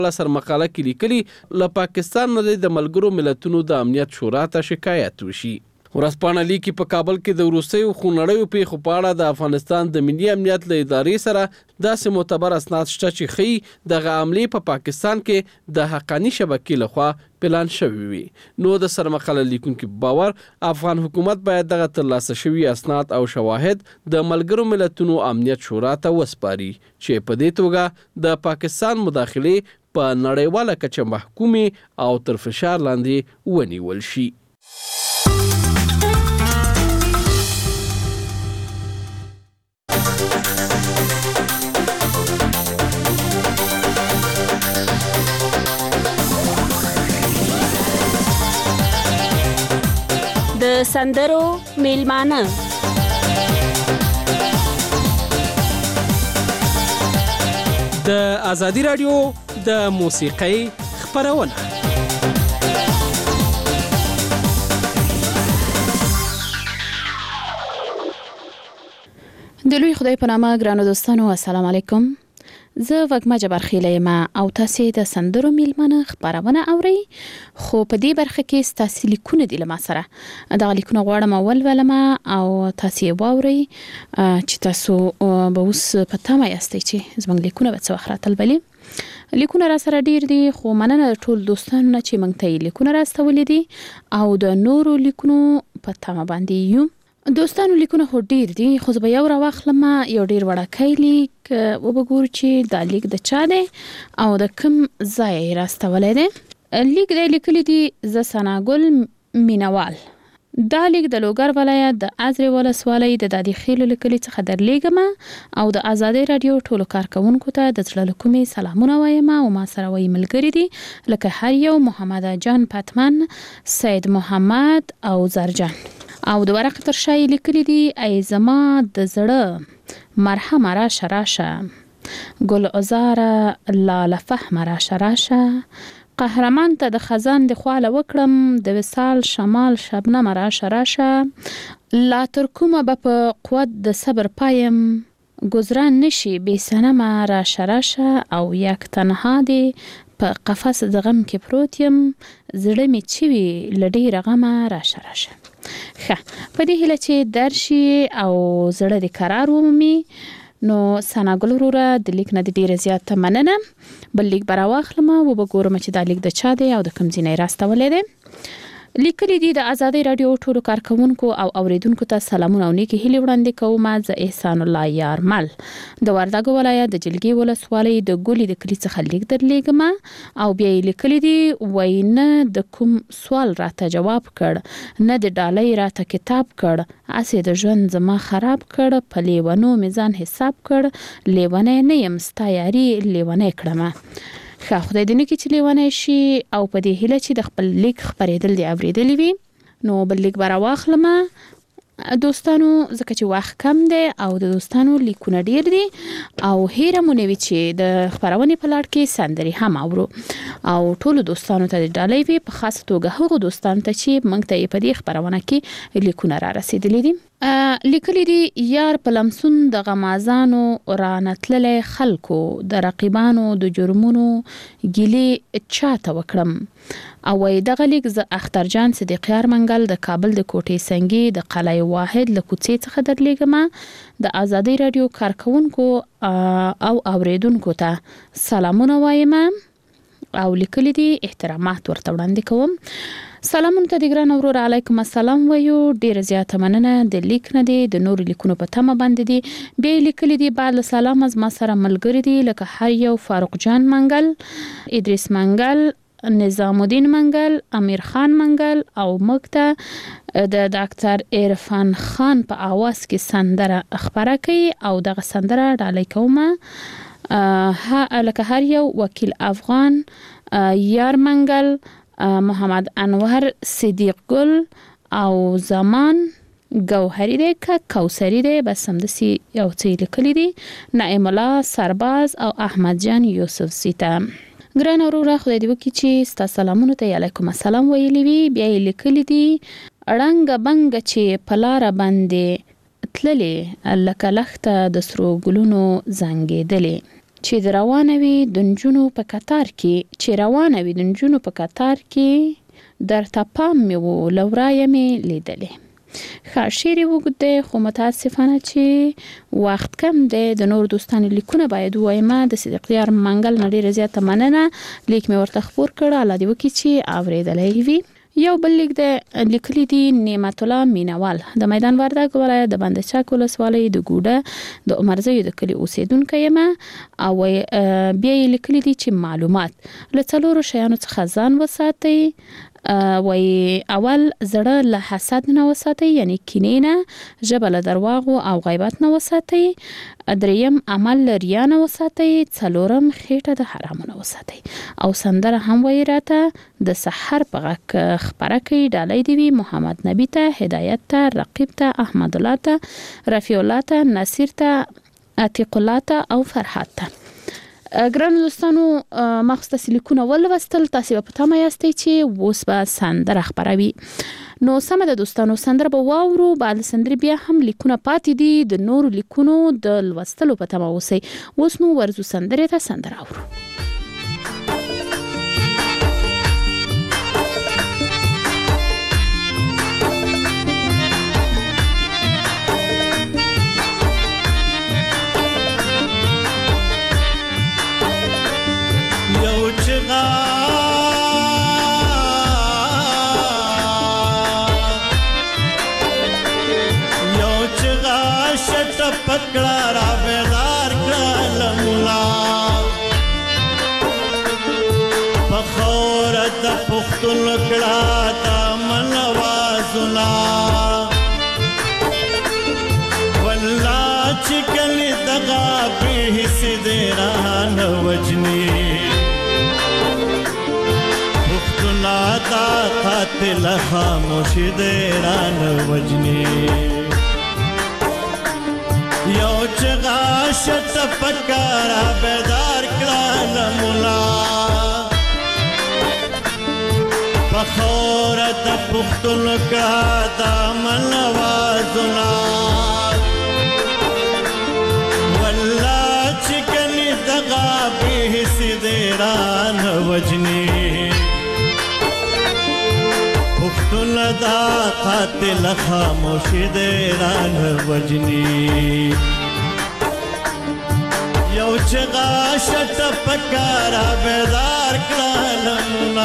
سرمقاله کې لیکلي له پاکستان نه د ملګرو ملتونو د امنیت شورا ته شکایت وشي. ورځپاڼه لیکي په کابل کې د وروستیو خونړیو پیښو په اړه د افغانستان د ملي امنیت له ادارې سره داسې معتبر اسناد شته چې ښیي دغه حملې په پاکستان کې د حقاني شبکې لخوا پلان شوي وي. نو د سرمقاله لیکونکو باور افغان حکومت باید دغه ترلاسه شوي اسناد او شواهد د ملګرو ملتونو امنیت شورا ته وسپاري چې په دې توګه د پاکستان مداخلې په نړیواله کچه محکومې او تر فشار لاندې ونیول شي. د سندرو میلمانه د ازادي رادیو د موسیقۍ خپرونه. د لوی خدای په نامه ګرانو دوستانو السلام علیکم. زه وګما جبر خیله ما او تاسو د سندرو میلمانه خبرونه اوري. خو په دې برخه کې تاسو لیکونه دي لمه سره دا لیکونه غواړم اول ولما او تاسو واوري چې تاسو به اوس په تمه یاستئ چې زموږ لیکونه به څه وخت راتل بلی. لیکونه را سره ډیر دي خو مننه ټول دوستانو نه چې موږ ته لیکونه راستولې دي او د نورو لیکونو په تمه باندې یو. دوستانو لیکونه خو ډیر دي خو زه به یو راوخلم یو ډیر وړاکې لیک وبګور چې دا لیک د چا دی او د کوم ځای راستولې دی. لیک د لیکلي دي ز سناګل مینوال. دا لیک د لوګر ولایت د ازرې ولسوالۍ د دادی خیلو لیکلي څخه درلیږم او د ازادي رادیو ټولو کارکونکو ته د زړه له کومې سلامونه وایم او ما سره وایي ملګري دي لکه هر یو محمد جان پتمن، سید محمد او زرجان. او د ورقه تر شای لیکلي دي ای زما د زړه مرحمه راشه ګل عزاره لاله فهم راشه قهرمان ته د خزان د خواله وکړم د وصال شمال شبنم راشه لا تر کومه به په قوت د صبر پایم گذران نشي بې سنمه راشه او یک تنها دی په قفس د غم کې پروت یم زړه می چوي لډی رغمه راشه. په دې هیله چې درشي او زړه د قرار ومومي. نو سناګل وروره د لیک نه ډیره زیاته مننه. بل لیک براواخلم او وګورم چې دا لیک د چا دی او د کوم ځای راستولې دی. لیکلي دي د ازادي رادیو ټولو کارکونکو او اوریدونکو ته سلامونه او نیکی هیلې وړاندې کوم. زه احسان الله یارمل د وردګو ولایت د جلګي ولسوالۍ د ګولې د کلی څخه لیک درلیږم او بیا یې لیکلي دي وای نه د کوم سوال راته جواب کړ نه د ډالۍ راته کتاب کړ اسې د ژوند زما خراب کړ په لیونو میزان حساب کړ لیونه نه یم ستا یاري لیونه کړم. خدای دې نه کې چې لیونه شي او په دې هیله چې د خپل لیک خبرېدل دی اوریدلی وي. نو بل لیک برا واخلم دوستانو ځکه چې وخت کم دی او د دوستانو لیکونه ډیر دي او هیره مونږ وی چې د خبرونې په لړ کې سندري هم اورو او ټول دوستانو ته د ډالۍ وی په خاص توګه هغو دوستانو ته چې موږ ته په دې خبرونه کې لیکونه را رسیدلي دي. لیکلي دي یار په لمسون د غمازانو رانتللې خلکو د رقیبانو د جرمونو ګیلې چاته وکړم او وای دغه لیک ز اخترجان صدیقیار منګل د کابل د کوټې سنگي د قلعه واحد له کوڅې څخه درلیږم د ازادي رادیو کارکونکو او اوریدونکو ته سلامونه وایم او لیکلي دي احترامات ورته وړاندې کوم. سلامونه ته د ګران اورور علیکم السلام وایو ډیر زیاته مننه د لیک نه دي د نور لیکونو په تمه باندې دي به لیکلي دي بعد له سلام از ما سره ملګری دي لکه هر یو فاروق جان منګل، ادریس منګل، نظام الدین منګل، امیر خان منګل او مکته د ډاکټر عرفان خان په आवाज کې سندره خبره کوي او دغه سندره ډالۍ کومه لکه هر یو وکیل افغان، یار منګل، محمد انور صدیق گل او زمان گوهری دی که کوثری دی بس همداسې یو څه لیکلي دي نعیم الله سرباز او احمد جان یوسف سیته. ګران اوروره خدای دې وکړي چې ستا سلامونو ته علیکم السلام ویلي وي. بیا یې لیکلي دي ړنګه بنګه چې په لاره باندې تللې لکه لښته د سرو ګلونو زنګېدلې چې روانوي د نجونو په کتار کې درته پام مې و لورای مې لیدلې. شعر وګد دی خو متاسفانه چې وخت کم دی. د نور دوستانو لیکونه باید وایم. د صدیقیار منګل نه ډیره زیاته مننه. لیک مې ورته خپور کړ. الله دې وکړي چې اوریدلې وي. یو بل لیک د لیکلي دی نعمت الله مینوال د میدان وردګ ولایت د بندچک ولسوالۍ د ګوډه د عمرزیو د کلی اوسیدونکو یم. او بیا یې لیکلي دی چې معلومات له څلورو شیانو څخه ځان وساتئ. اول زړه له حسد نه وساتئ، یعنی کینې نه، ژبه له درواغو او غیبت نه وساتئ، دریم عمل له ریا نه وساتئ، څلورم خېټه د حرامو نه وساتئ. او سندره هم وایي راته د سحر په غږ خپره کوي. ډالۍ دی وي محمد نبی ته، هدایت ته، رقیب ته، احمد الله ته، رفیع الله ته، نصیر ته، عتیق الله ته او فرحات ته. ګران دوستانو ما خو ستاسو لیکونه ولوستل. تاسو په تمه یاستئ چې اوس به سندره خپروي. نو سمه ده دوستانو، سندره به واورو. بعد سندرې بیا هم لیکونه پاتې دي. د نورو لیکونو د لوستلو په تمه اوسئ. اوس نو ورزو سندرې ته سندره اورو. پکڑا را بیدار کړل مولا پخور د پختون کړه د منوازنا والله چې کله دغه به سیدران وجنی پختون تا قاتل خاموش دران وجنی یو چغا شت پکارا بیدار کړل مولا پخور د پختون کا دامن وازنا والله چکنی دغا به سیدران وجنی پختون دا قاتل خاموش دیران وجنی یو چغا شت پکارا بیدار کړلنا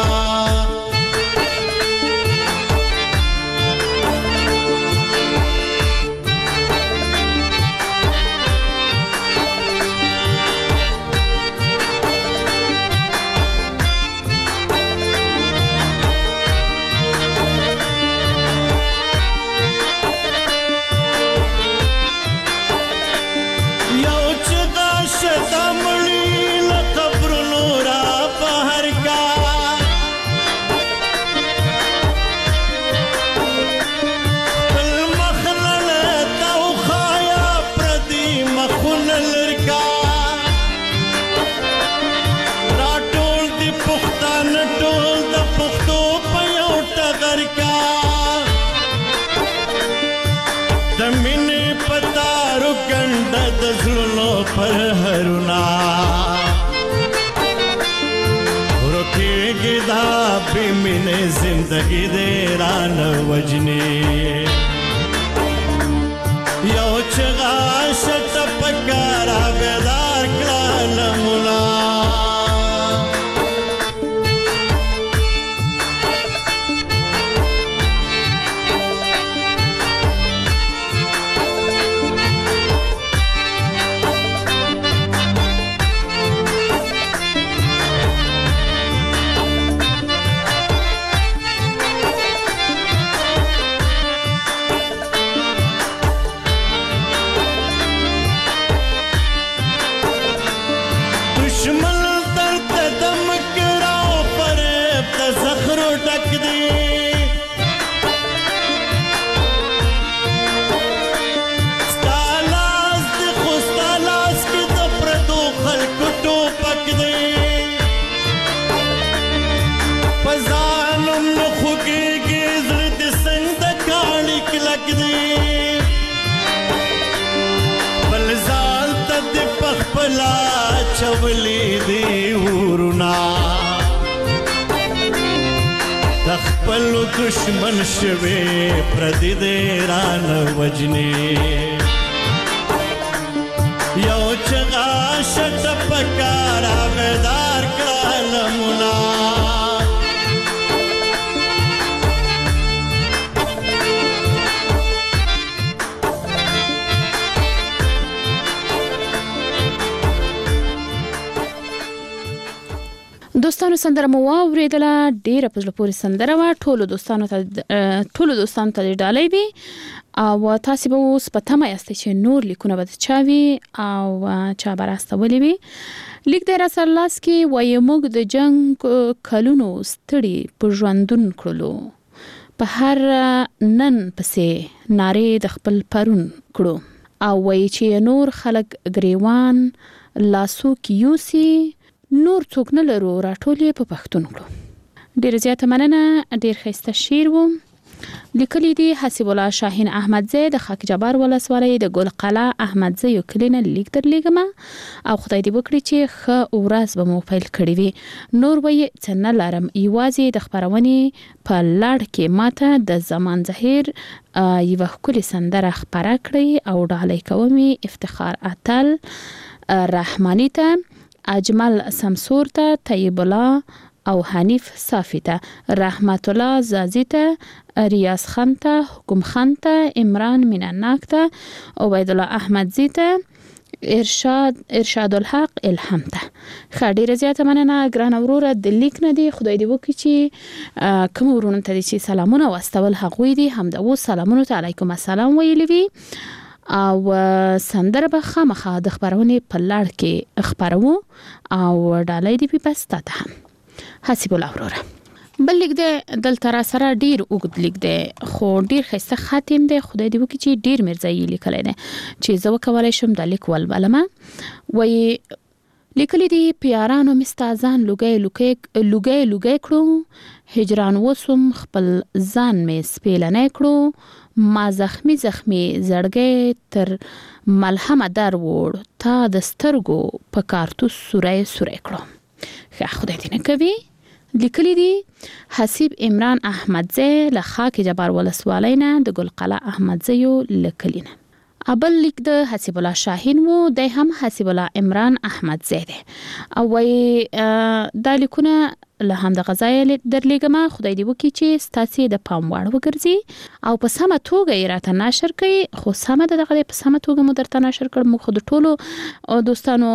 پر هرونا روکیږي دا به مینه زندگی دې ران وجنی یو چغا شت پکارا بیدار کړل مولا خپلا چولې دی ورنا تخپل دشمن شوي پردي دې رانه وجني یو چغا شت پکارا بیدار کالمنا دوستانو سندره مو واوریدله ډیره په زړه پورې سندره وه ټولو دوستانو ته ډالۍ وي او تاسو به اوس په تمه یاستئ چې نور لیکونه به چا وي او چا به راستولی وي. لیک دی راسره لاس کې وایي موږ د جنګ کلونو ستړي په ژوندون کړلو په هر نن پسې نارې د خپل پرون کړو او وایي چې نور خلک ګریوان لاسو کې یوسي نور څوک نه لرو راټولې په پښتون کړو. ډیر زیاته مننه. ډیر ښایسته شعر و. لیکلی دی حسیب الله شاهین احمدزی د خاک جبار ولسوالۍ د ګل قلعه احمدزی یو کلینه لیک درلیږم او خدای دې وکړي چې ښه ورځ به مو پیل کړی وي. نور وایي څه نه لرم یوازې د خپرونې په لړ کې ماته د زمان زهیر یوه ښکلې سندره خپره کړئ او ډالۍ کوم افتخار اتل رحمانی ته اجمل سمسور ته طیب الله او حنیف صافی ته رحمت الله زازی ته ریاض خان ته حکم خان ته عمران میناناک ته عبید الله احمدزی ته ارشاد الحق الهام ته. ښه ډیره زیاته مننه ګرانه وروره د لیک نه دی. خدای دې وکړي چې کوم ورونو ته چې سلامونه واستول هغوی دي هم د اوس سلامونو ته علیکم السلام ویلی وي او سندره به خامخا د خبرونې په لړ کې خبرو او ډالۍ دی په ستاته هم حسیب الله وروره. بل لیک دی دلته را سره ډیر اوږد لیک دی خو ډیر ښایسته خاتم دی. خدای دې وکړي چې ډیر مرزایي لیکلی دی چې زه وکولی شم دا لیک ولولمه. وایي لیکلی دی پیارانو مستازان لوګی کړو هجران وسوم خپل ځان مې سپیلنی کړو ما زخمی زړګی تر ملهمه در وړ تا د سترګو په کارتوس سوری کړو. ښه خدای دې نه کوي. لیکلی دی حسیب عمران احمدزی له خاک جبار ولسوالۍ نه د ګل قلعه احمدزیو لیکلی نه. ابل لیک د حسیب الله شاهین و دی هم حسیب الله عمران احمدزی دی او وایي دا لیکونه له هم د غذای درلیږم. خدای دې وکړي چې ستاسې د پام وړ وګرځي او په سمه توګه یې راته نشر کړي. خو سمه دغه په سمه توګه مو درته نشر کړم. موږ خو د ټولو دوستانو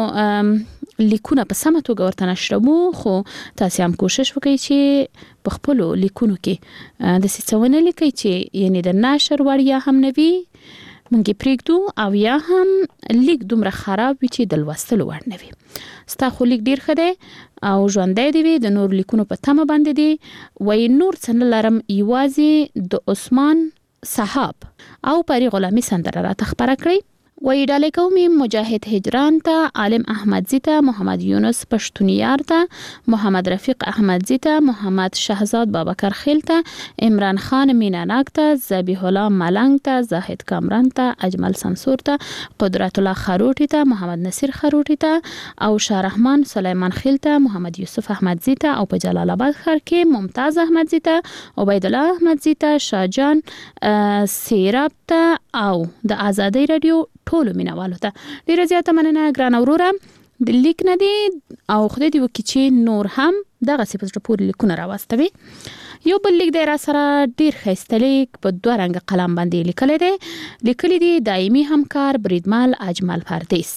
لیکونه په سمه توګه ورته نشرمو خو تاسې هم کوشش وکړئ چې په خپلو لیکونو کې داسې څه ونه لیکئ چې یعنې د نشر وړ یا هم نه وي مونږ پرېږدو او یا هم لیک دومره خراب وي چې د لوستلو وړ نه وي. ستا خو لیک ډیر ښه دی او ژوندی دی وي د نور لیکونو په تمه باندې دی. وایي نور څه نه لرم یوازې د عثمان صحاب او پری غلامي سندره راته خپره کړئ. وایي ډالۍ کوم مجاهد هجران ته عالم احمدزی ته محمد یونس پښتونیار ته محمد رفیق احمدزی ته محمد شهزاد بابکر خیل ته عمران خان میناناک ته ذبیح الله ملنګ ته زاهد کامران ته اجمل سمسور ته قدرت الله خروټی ته محمد نصیر خروټی ته او شاه رحمان سلیمان خیل ته محمد یوسف احمدزی ته او په جلال آباد ښار کې ممتاز احمدزی ته عبید الله احمدزی ته شاهجان سیراب ته او د آزادۍ رادیو ټولو مینوالو ته ډیره زیاته مننه ګرانه وروره. د لیک نه دی او خدای دې وکړي چې نور هم دغسې په زړه پورې لیکونه راواستوي. یو بل لیک دی را سره ډیر ښایسته لیک په دوه رنګه قلم باندې لیکلی دی. لیکلی دی دایمي همکار بریدمل اجمل پردیس.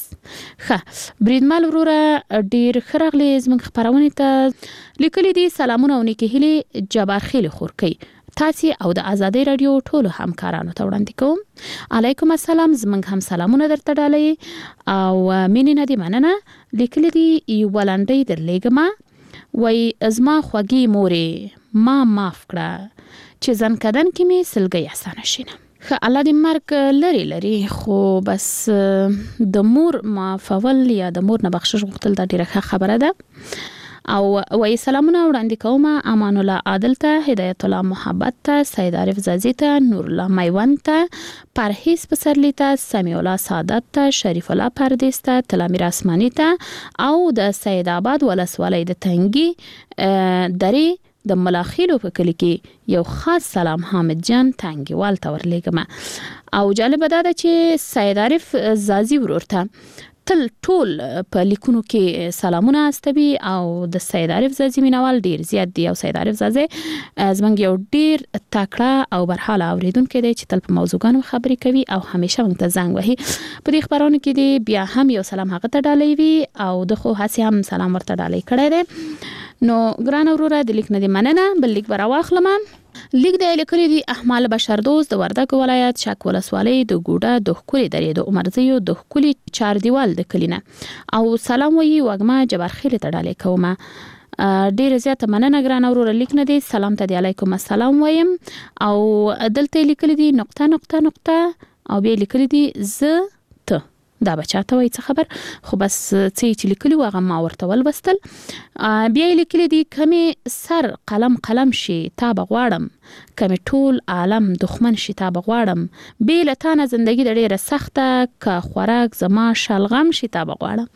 ښه بریدمل وروره ډیر ښه راغلی زموږ خپرونې ته. لیکلی دی سلامونه او نیکې هیلې جبار خیل خورکۍ تاسې او د آزادۍ رادیو ټولو همکارانو ته وړاندې کوم. علیکم السلام. زموږ هم سلامونه درته ډالۍ او مینې نه دې مننه. لیکلی دی یوه لنډۍ درلیږم. وایي زما خوږې مورې ما معاف کړه چې ځنکدن کې مې سلګۍ اسانه شینه. ښه الله دې مرګ لري خو بس د مور معافول یا د مور نه بخشش غوښتل دا ډیره ښه خبره ده او وای سلامونه وړاندې کوم امان الله عادل ته، هدایت الله محبت ته، سید عارف زازی ته، نور الله میوند ته، پرهیز پسرلی ته، سمیع الله سعادت ته، شریف الله پردیس ته، تلامیر اسمانی ته او د سید آباد ولسوالۍ د تنګي درې د ملاخیلو په کلی کې یو خاص سلام حامد جان تنګیوال ته ورلېږم. او جالب دا ده چې سید عارف زازی ورور ته تل ټول په لیکونو کې سلامونه استوي او د سید عارف زازی مینوال ډیر زیات دی. او سید عارف زازی زمونږ یو ډیر تکړه او برحاله اوریدونکی دی چې تل په موضوعګانو خبرې کوي او همیشه موږ ته زنګ وهي. په دې خبرونو کې دی بیا هم یو سلام هغه ته ډالۍ وي او د خو هسې هم سلام ورته ډالۍ کړی دی. نو ګران وروره د لیک نه دی مننه. بل لیک به راواخلم. لیک دی لیکلی دی احمال بشردوست د وردګ ولایت شک ولسوالۍ د ګوډه د ښکلي درې د عمرزیو د ښکلي چاردیوال د کلي نه او سلام وایي وږمه جبارخیل ته ډالۍ کومه. ډیر زیاته مننه ګران وروره. لیک نه دی سلام ته دی علیکم السلام وایم او دلته لیکلی دی نقطه نقطه نقطه او بیا لیکلی دی ز ته. دا بچاته وای څه خبر خو بس چې لیکلی واغه ما ورته ولوستل. بیا لیکلی دی کمی سر قلم شي تا بغواړم، کمی ټول عالم دښمن شي تا بغواړم، بې له تا نه زندگی د ډیره سخته که خوراک زما شلغم شي تا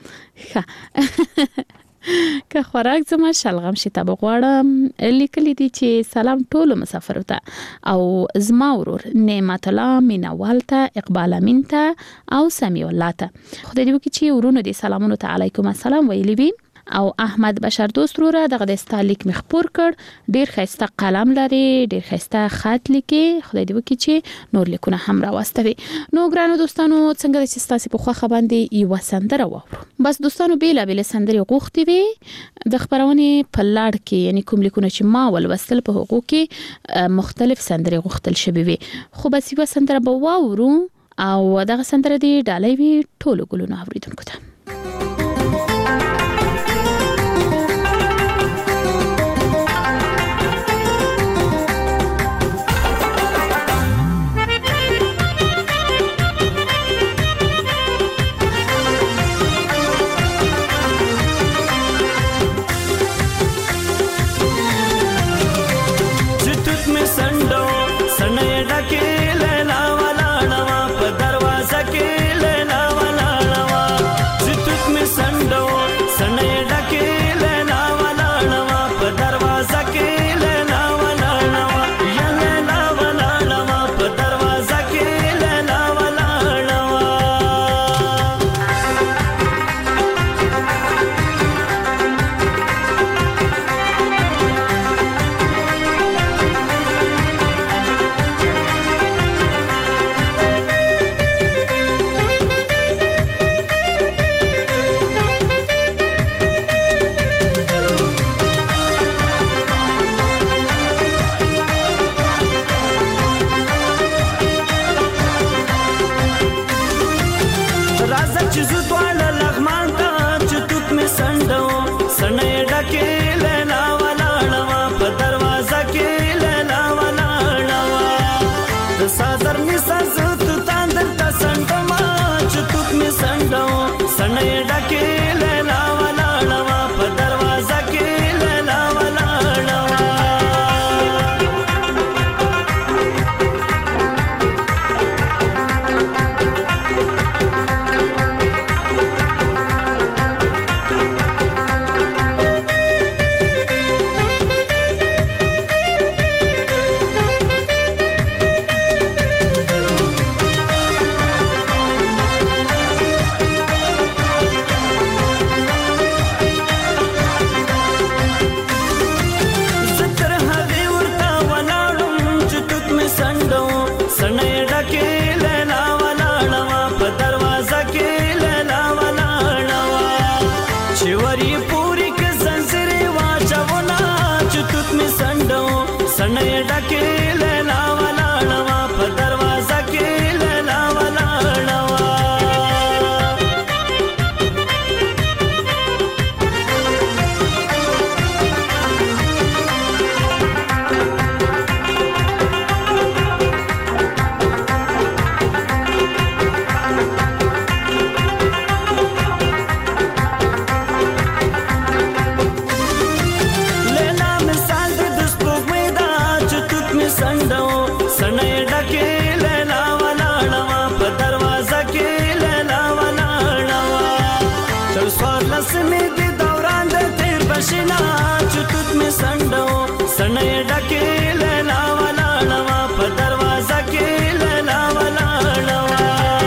بغواړم. که خوراک زما شلغم شي تا بغواړم. لیکلی دی چې سلام ټولو مسافرو ته او زما ورور نعمت الله مینوال ته، اقبال امین ته او سمیع الله ته. خدای دې وکړي چې ورونو دې سلامونو ته علیکم السلام ویلی وي. او احمد بشر دوست وروره دغه د استالیک مخپور کړ، ډیر خسته قلم لري، ډیر خسته خط لیکي. خدای دې وکړي چې نور لیکونه هم راوستوي. نو ګرانو دوستانو څنګه چې تاسو په خوخه باندې یو سندره واورو. بس دوستانو بیل سندرې غوښتي وي د خبرونې په لاړ کې، یعنی کوم لیکونه چې ما ولوستل په هغو کې مختلف سندرې غوښتل شوي وي. خو بس یو سندره به واورو او دغه سندره دې ډالۍ وي ټولو ګلونو اوریدونکو ته. موسمي دي دوران د تیر بشنا چتوت می سندو سنې ډکه لیلا والا نوا په دروازه کې لیلا والا نوا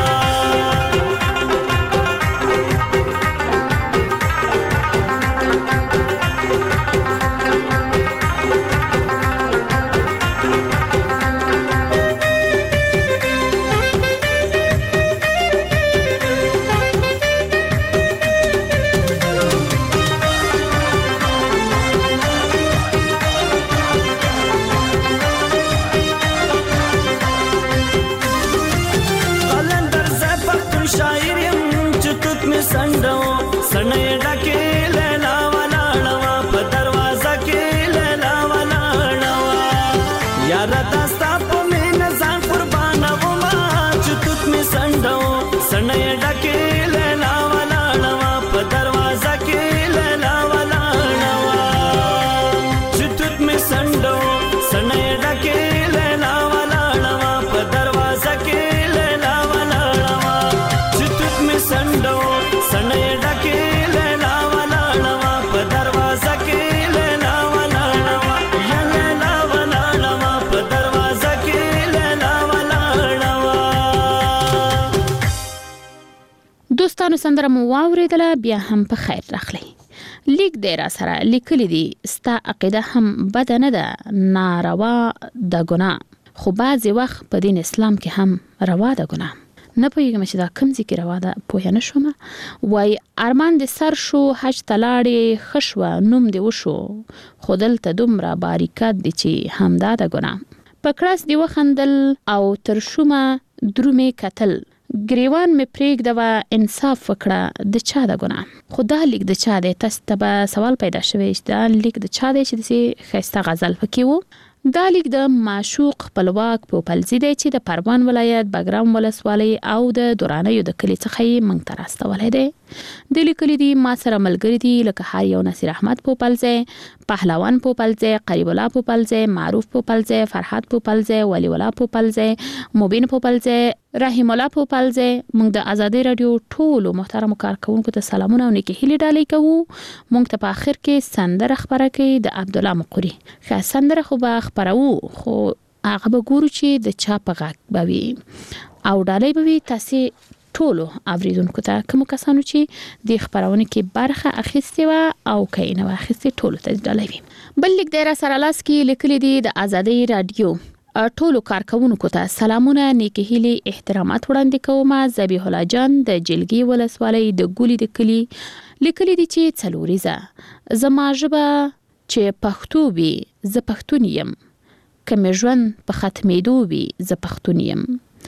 دوستانو سندره مو واوریدله بیا هم په خیر راغلی. لیک دی را سره لیکلی دی ستا عقیده هم بده نه ده ناروا د ګناه خو بعضې وخت په دین اسلام کې هم روا ده ګناه. نه پوهېږم چې دا کوم ځای کې روا ده پوهه نه شومه. وایي ارمان دې سر شو حج ته لاړې ښه شوه نوم دې وشو خو دلته دومره باریکات دي چې همدا ده ګناه. په کړاس دې وخندل او تر شومه درومې کتل ګریوان مې پرېږده انصاف وکړه د چا د ګناه. خو دا لیک د چا دی؟ تاسو ته به سوال پیدا شوی چې دا لیک د چا دی چې داسې ښایسته غزل پکې و. دا لیک د معشوق خپلواک پوپلزي دی چې د پروان ولایت بګرام ولسوالۍ او د درانیو د کلي څخه یې موږ ته راستولی دی. د لیکلي دي ما سره ملګري دي لکه هر یو نصیر احمد پوپلزی، پهلوان پوپلزی، قریب الله پوپلزی، معروف پوپلزی، فرحات پوپلزی، ولی الله پوپلزی، مبین پوپلزی، رحیم الله پوپلزی. موږ د ازادۍ راډیو ټولو محترمو کارکونکو ته سلامونه او نیکې هیلې ډالۍ کوو. موږ ته په آخر کې سندره خپره کوي د عبدالله مقوري. ښه سندره خو به خپروو خو هغه به ګورو چې د چا په غږ به وي او ډالۍ به وي تاسې ټولو اوریدونکو ته کومو کسانو چې د خپرونې کې برخه اخیستې وه او که یې نه وه اخیستې ټولو ته ډالۍ وي. بل لیک دی را سره لاس کې لیکلی دی د ازادۍ راډیو ټولو کارکونکو ته سلامونه نیکې هیلې احترامات وړاندې کوم. ذبیح الله جان د جلګي ولسوالۍ د ګولي د کلي لیکلی دی چې څلوریزه زما ژبه چې پښتو وي زه پښتون یم که مې ژوند په ختمېدو وي زه پښتون یم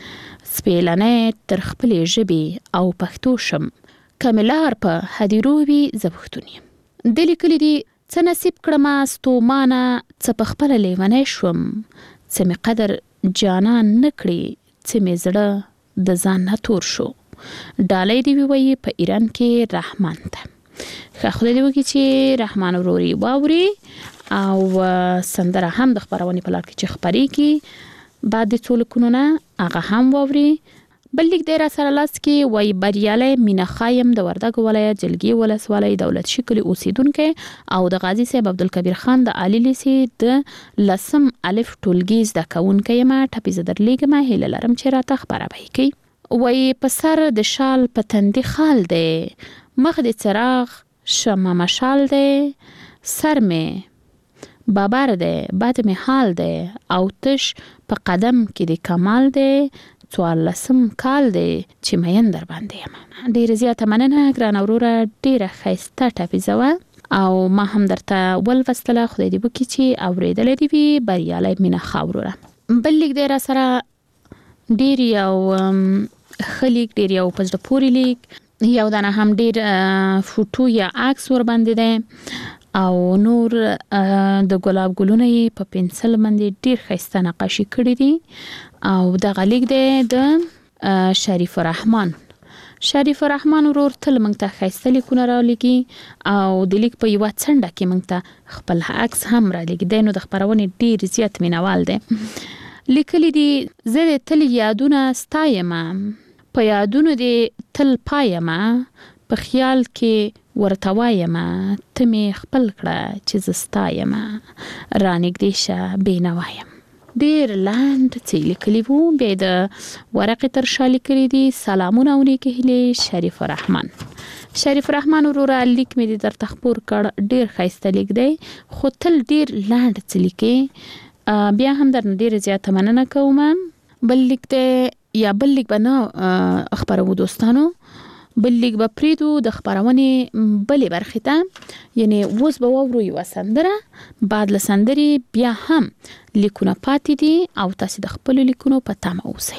سپېلنی تر خپلې ژبې او پښتو شم که مې لار په هدیرو وي زه پښتون یم. د لیکلی دی څه نصیب کړمه ستومانه څه په خپله لیونی شوم څه مې قدر جانان نه کړي څه مې زړه د ځان نه تور شو. ډالۍ دې ووایي په ایران کې رحمان ته. ښه خدای دې وکړي چې رحمان وروري واوري او سندره هم د خپرونې په لار کې چې خپرېږي بعد د څو لیکونو نه هغه هم واوري. بل لیک دی را سره لاس کې وایي بریالی مینه خایم د وردګو ولایت جلګي ولسوالۍ دولت شي کلي اوسیدونکی او د غازي صاحب عبدالکبیر خان د عالی لیسې د 10 الف ټولګي زده کوونکی یم. ټپې زه درلیږم هیله لرم چې راته خپره به یې کوي. وایي په سر د شال په تندي خال دی مخ د څراغ شمه مشال دی سر مې بابر دی بد مې حال دی او تش په قدم کې د کمال دی 14 کال دی چې مین در باندې یم. ډېره زیاته مننه ګرانه وروره ډېره ښایسته ټپیزه وه او ما هم درته ولوستله. خدای دې وکړي چې اورېدلی دې وي بریالی مینه ښه وروره. بل لیک دی را سره ډېر یو ښه لیک ډېر یو په زړه پورې لیک یو دانه هم ډېر فوټو یا عکس ورباندې دی او نور د ګلاب ګلونه یې په پنسل باندې ډېر ښایسته نقاشي کړي دي او دغه لیک دی د شریف الرحمن. شریف الرحمن ورور تل موږ ته ښایسته لیکونه رالیږي او د لیک په یوه څنډه کې موږ ته خپل عکس هم رالیږي. دی نو د خپرونې ډېر زیات مینوال دی. لیکلی دي زه د تل یادونه ستایمه په یادونو دې تل پایمه په خیال کې ورته وایم ته مې خپل کړه چې زه ستا یم رانږدې شه بېنوا یم. ډېر لاند څه لیکلي وو. بیا د ورقې تر شا لیکلي دي سلامونه او نیکې هیلې شریف الرحمن. شریف الرحمن وروره لیک مې د درته خپور کړ. ډېر ښایسته لیک دی خو تل ډېر لاند څه لیکې. بیا هم درنه ډېره زیاته مننه کوم. بل لیک دی یا بل لیک به نه خپروو دوستانو، بل لیک به پریدو د خپرونې بلې برخې ته، یعنی اوس به واورو یوه سندره، بعد له سندرې بیا هم لیکونه پاتې دي او تاسې د خپلو لیکونو په تمه اوسئ.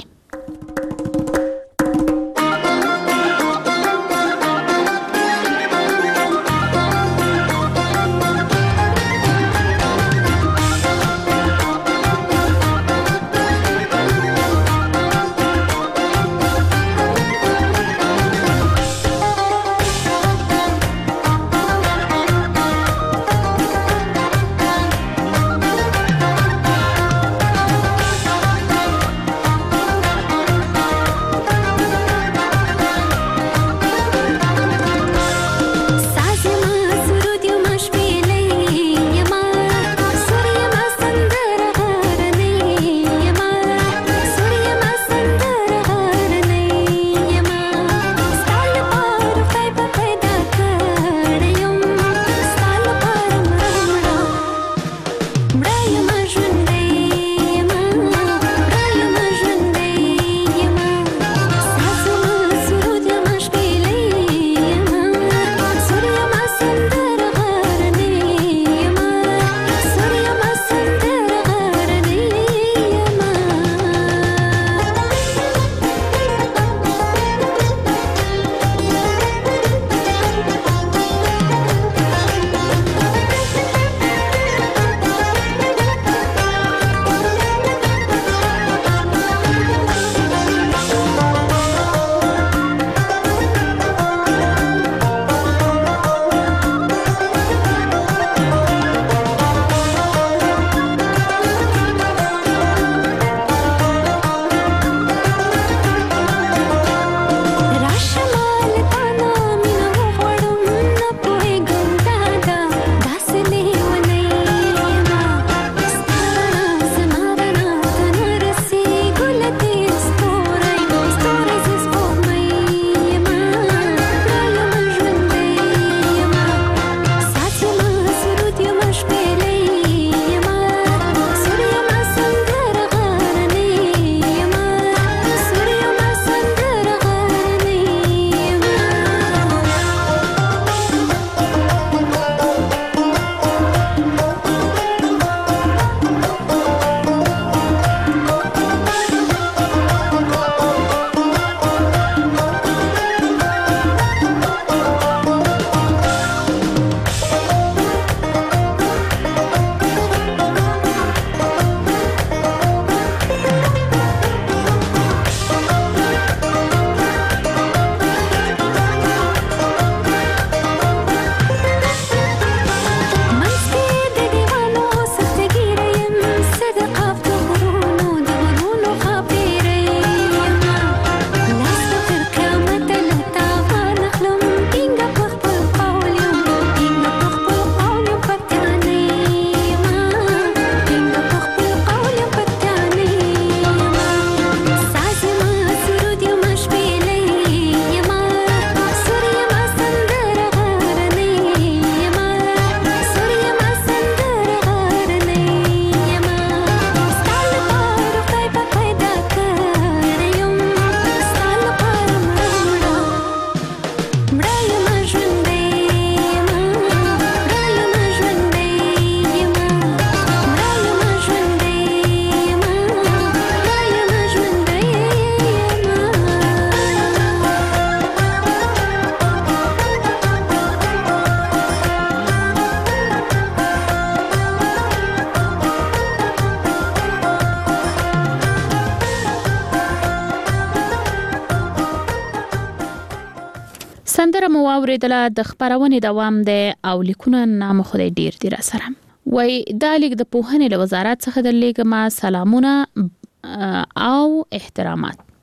سندره مو واوریدله د خبرونې دوام دی او لیکونه نام خدای ډیر دی را سره. وای دا لیک د پوهنې له وزارت څخه د لیکما سلامونه او احترامات.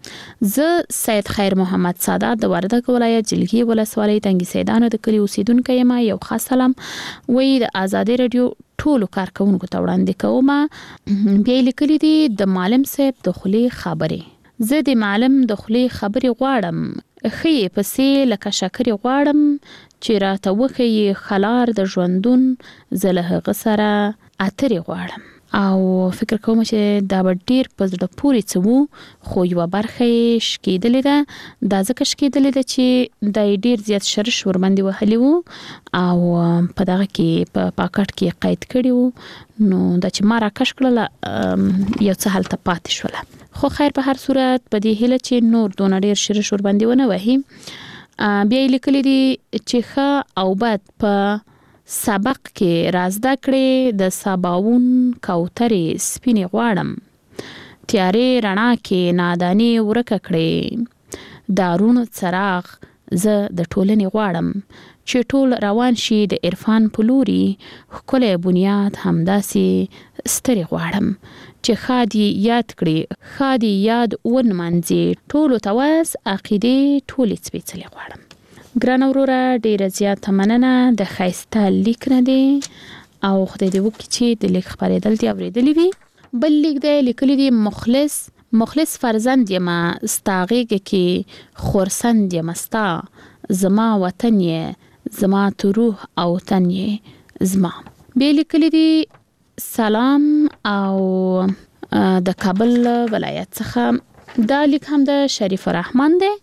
زه سید خیر محمد سادات د وردګ ولایت جلګي ولسوالۍ تنګي سیدانو د کلی اوسیدونکو یم. یو خاص سلام وی د آزادي رادیو ټولو کارکونکو ته وړاندې کوم. بیا لیکلي دي د معلم صاحب د خولي خبرې. زه د معلم د خولي خبرې غواړم، خې پسې لکه شکرې غواړم چې راته وښیي خلار د ژوندون، زه له هغه سره اترې غواړم. او فکر کوم چې دا به ډیر په زړه پورې څه وو، خو یوه برخه یې شکېدلې ده. دا ځکه شکېدلې ده چې دا ډیر زیات شرش ورباندې وهلی وو او په دغه کې په پاکټ کې قید کړي وو، نو دا چې ما راکش کړله یو څه هلته پاتې شوله. خو خیر په هر صورت په دې هیله چې نور دونه ډیر شرش ورباندې ونه وهي. بیا یې لیکلي دي چې ښه او بد په سبق کې رازده کړې، د سباوون کوترې سپینې غواړم، تیارې رڼا کې نادانی ورکه کړې، دارون څراغ زه د ټولنې غواړم، چې ټول روان شي د عرفان په لوري، ښکلی بنیاد همداسې سترې غواړم، چې ښادي یاد کړي، ښادي یاد ونمانځي، ټولو ته وس عقیدې ټولې سپېڅلې غواړم. ګران وروره ډیره زیاته مننه د ښایسته لیک نه دی او خدای دې وکړي چې د لیک خپرېدل دې اورېدلی وي. بل لیک دی لیکلی دی مخلص فرزند یم ستا غېږه کې خورسند یم ستا، زما وطن یې زما تو روح او تن یې زما. بیا لیکلی دی سلام او د کابل ولایت څخه. دا لیک هم د شریف الرحمن دی،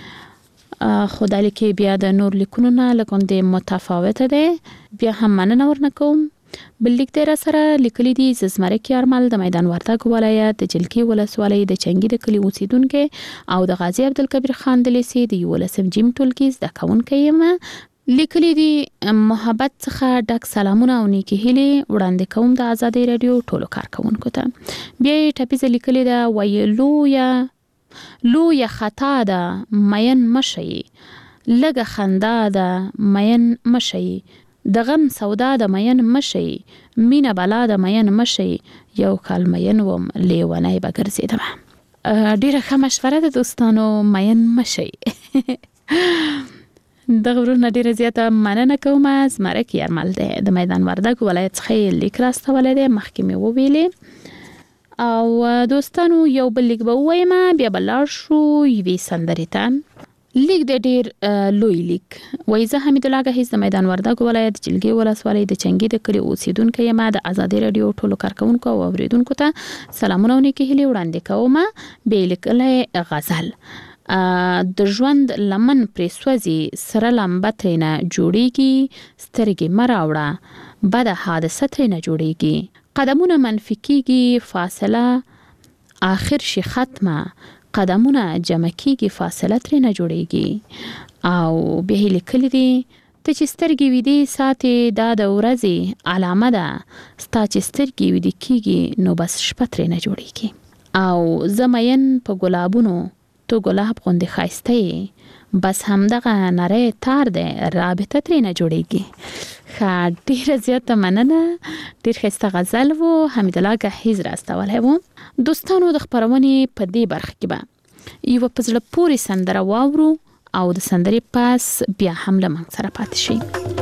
خو دا لیک بیا د نور لیکونو نه لږ متفاوته دی، بیا هم مننه ورنه کوم. بل لیک دی را سره لیکلی دی زمرک یارمل د میدان وردګ ولایت د جلګي ولسوالۍ د چنګي د کلي اوسیدونکی او د غازی عبدالکبیر خان د لیسې د 11 جیم ټولګي زده کوونکی یم. لیکلی دی محبت څخه ډک سلامونه او نیکې هیلې وړاندې کوم د آزادي رادیو ټولو کارکونکو ته. بیا یې ټپیزه لیکلې ده وایي لویه خطا ده مین مشئ، لږه خندا ده مین مشئ، د غم سودا ده مین مشئ، مینه بلا ده مین مشئ، یو کال مین وم لیونی به ګرځېدمه. ډیره ښه مشوره ده دوستانو، مین مشئ. دغه ورونه ډیره زیاته مننه کوم. زمرک یارمل دی د میدان وردګ ولایت څخه یې لیک راستولی دی، مخکې مې وویلې. او دوستانو یو بل لیک به ووایم، بیا به لاړ شو یوې سندرې ته. لیک د ډیر لوی لیک وایي زه حمید الله ګهیز د میدان وردګ ولایت جلګي ولسوالۍ د چنګي د کلي اوسیدونکی یم. د آزادي رادیو ټولو کارکونکو او اوریدونکو ته سلامونه او نیکې هیلې وړاندې کوم. بیا لیکلی غزل د ژوند لمن پرې سوځي، سره لمبه ترېنه جوړیږي، سترګې مه راوړه بده حادثه ترېنه جوړیږي، قدمونه منفي کیږي فاصله آخر شي ختمه، قدمونه جمع کیږي فاصله ترېنه جوړیږي. او بیا یې لیکلی دي ته چې سترګې ویدې ساتې دا د ورځې علامه ده، ستا چې سترګې ویدې کیږي نو بس شپه ترېنه جوړیږي. او زه مین په ګلابونو تو ګلاب غوندې ښایسته یې، بس همدغه نری تار دی رابطه ترېنه جوړیږي. ډیره زیاته مننه، ډیر ښایسته غزل و، حمید الله ګهیز راستولی و. دوستانو د خپرونې په دې برخه کې به یوه په زړه پورې سندره واورو او د سندرې پاس بیا هم له موږ سره پاتې شي.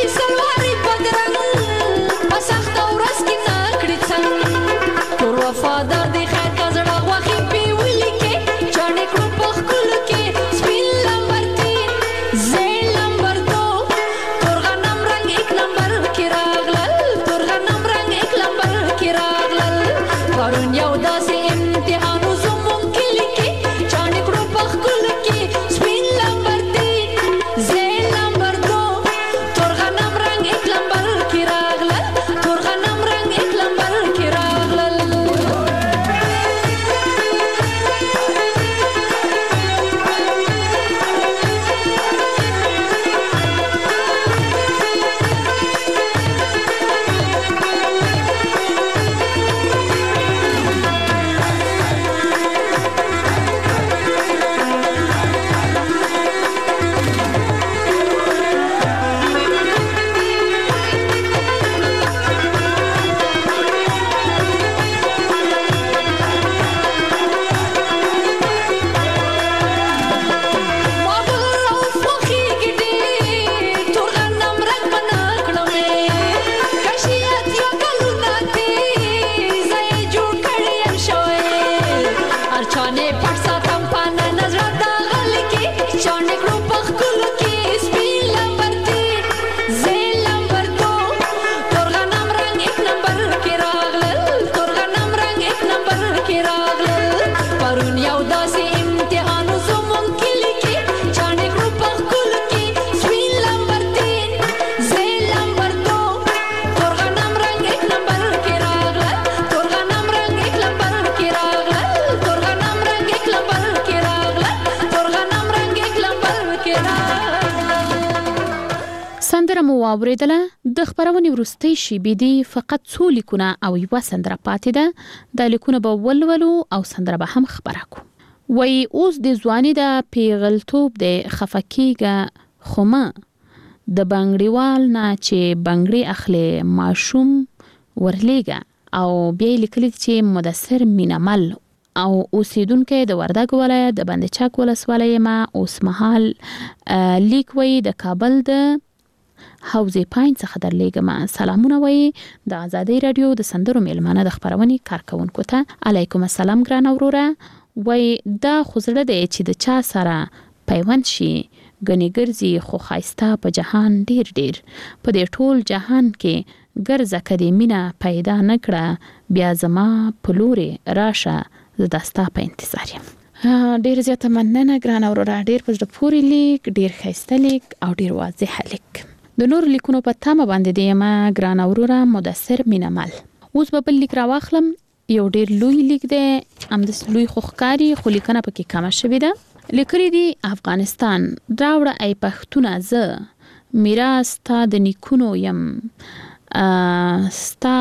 سلواري بدرنګ په سخته ورځ کې نه کړي څنګ تور وفادار دی خیر کا زړه غوښې پې ولیکې چاڼې کړو په ښکلو کې سپین لمبر تین زیړ لمبر دو تور غنم رنګ ایک نمبر کې راغلل تور غنم رنګ ایک نمبر کې راغلل پرون یو داسې امتحان و زموږ کلي کې چاڼې کړو په ښکلو کې سپین لمبر تین زیړ لمبر دو تور غنم رنګ ایک نمبر کې راغلل تور غنم رنګ ایک نمبر کې راغلل سندره مو واوریدله د خبرونې وروستۍ شیبې دي فقط څو لیکونه او یوه سندره پاتې ده د لیکونه به ولولو او سندره به هم خبره کو وای اوس د ځواني د پیغلتوب د خفکیګه خومه د بنګړیوال نه چې بنګړی اخلي ماشوم ورلیګه او بیا لیکلي چې مدثر مینمل او اوسیدونکو د وردګ ولایت د بندچک ولسوالۍ ما اوس مهال لیک وای د کابل د حوزې پاین څخه درلېږم سلامونه وای د آزادۍ رادیو د سندرو میلمانه د خبرونې کارکونکو ته علیکم السلام ګران اوروره وای دا خوزړه دی چې د چا سره پیوند شي غني ګرځي خو خایسته په جهان ډیر په دې ټول جهان کې ګرځه کدي مینا پیدا نکړه بیا زما پلوري راشه د داستا په انتظار یم ډیر زیاته مننه ګران اوروره ډیر په پوری لیک ډیر خایسته لیک او ډیر واضح لیک د نور لیکونو په تامه باندې دی ما ګران اوروره مدثر مینمل اوس به بل لیک راواخلم یو ډیر لوی لیک دی ام د لوی خوخکاری خو لیکنه پکې کم شوې ده لیکري دی افغانستان راوړه ای پښتونه ز میراث تا د نیکونو یم ستا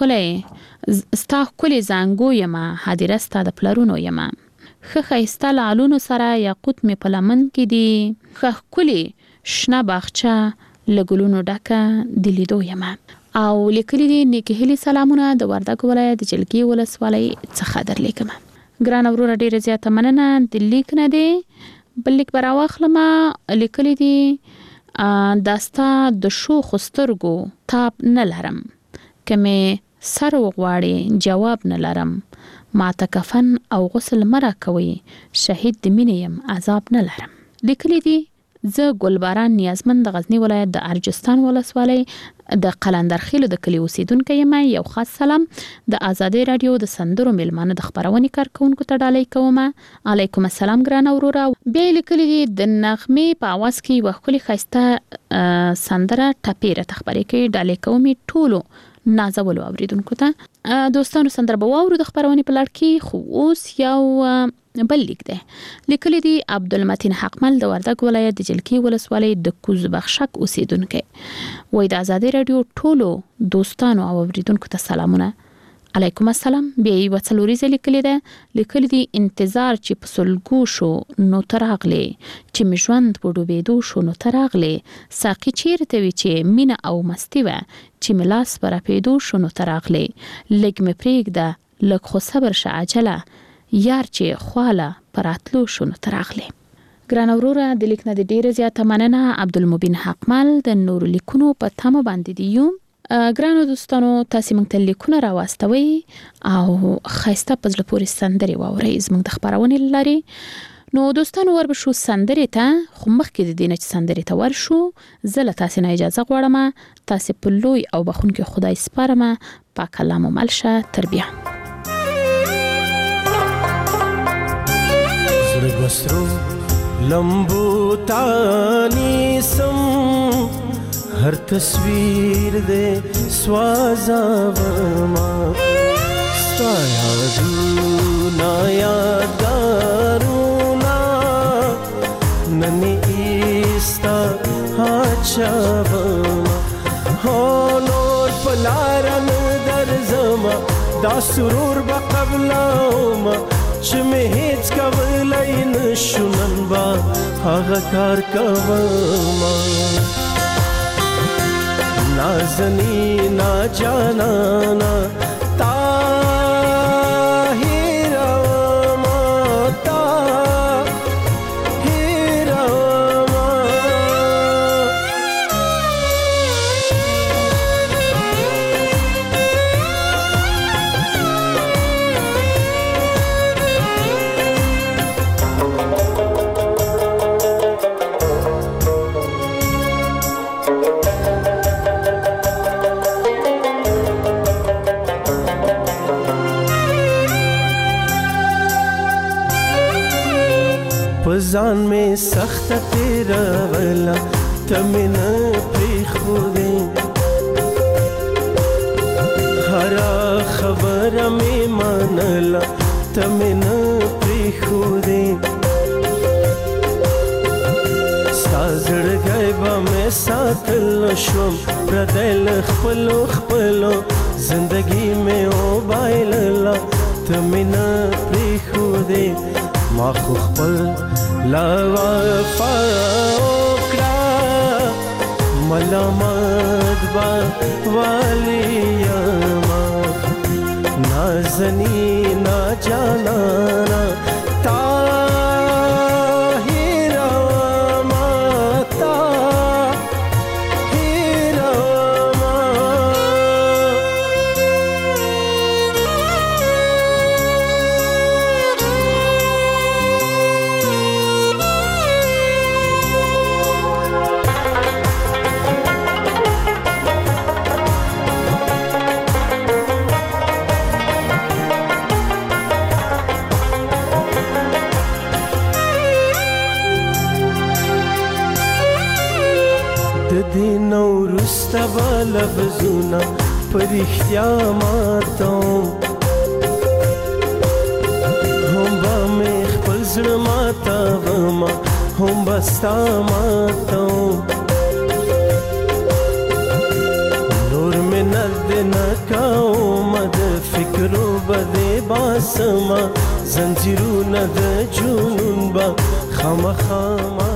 کلی زنګو یم حاضر ستا د پلرونو یم خخایسته لالونو سره یاقوت می پلمن کې دی خخ کلی شنه باغچه لګلونو ډکه دلیدو یم او لیکلي دي نیکهلي سلامونه د وردګ ولایت د جلګي ولسوالۍ څخه درلیکم ګران وروره ډیره زیاته مننه د لیک نه دی بل لیک براواخلم لیکلي دي داستا د شو خسترګو تاب نه لرم کمه سر وغواړي جواب نه لرم ما تکفن او غسل مرا کوي شهید د مینیم عذاب نه لرم لیکلي دي زه ګلباران نیازمند د غزنی ولایت د ارجستان ولسوالۍ د قلندرخیلو د کلی اوسیدونکو یم یو خاص سلام د آزادۍ رادیو د سندرو میلمانه د خبرونې کارکونکو ته ډالۍ کوم علیکم السلام ګران اوروره بیا لیکلي دي د نغمې په आवाज کې وښکلي خاسته سندره ټپیره تخبرې کې ډالۍ کوم ټولو نازول اوریدونکو ته دوستانو سندره به واورو د خبرونې په لړ کې خو اوس یو بل لیک دی لیکلي دي عبدالمتین حقمل د وردګ ولایت د جلګي ولسوالۍ د کوزبخشک اوسیدونکو وای د آزادۍ رادیو ټولو دوستانو او اوریدونکو ته سلامونه علیکم السلام بیا یو څلوريزه لیکلي ده لیکلي دي انتظار چې په سلګو شو نو تراغلي چې مژوند په ډوبېدو شو نو تراغلي ساقي چیرته وی چې مینا او مستی و چې ملاس پر پیدو شو نو تراغلي لګ مې پرېږده لګ خو صبر شه عجله یار چې خواله پراتلو شو نو تراغلي ګران وروره د لیک نه د ډیره زیاته مننه. عبدالمبین حقمل د نور لیکونو په تمه باندې دیو. ګرانو دوستانو تاسو موږ ته لیکونه راوستوي او خاصه پزله پوری سندري واوري زموږ د خبرونه لري. نو دوستانو وربشو سندري ته خو مخکې د دینه سندري ته ورشو. زله تاسو نه اجازه غواړم. تاسو په لوی او بخونکي خدای سپارم. پاک الله مو ملشه. تربیه زړه بسرو لمبو تانی سم हर तस्वीर दे स्वाजावमा यादूना यादारूना ननी ईस्ता हाचावमा हो नोर पलारन दरजमा दा सुरूर बकबलावमा चमे हेच कवलाइन शुननबा हागा कार कवमा नाज़नी ना जाना ना ताहिरा माता हिरा पजान में सख्त तेरा वाला तमिन प्रीखुदे हरा खबर में मानला तमिन प्रीखुदे साजड़ गैबा में सातल शम प्रदल खपलो खपलो जिंदगी में ओ बाइलला तमिन प्रीखुदे ما خو خپل لا وفا وکړه ملامت با والیا نازنی نا جانا ताहिरा माता हिरा دینو رستا بلبزونا پریختیا ماتم هم با میخ پلزر ماتا وما هم بستا ماتم نور من ند نکاو مد فکرو بده باسما زنجیرو ند جنون با خام خاما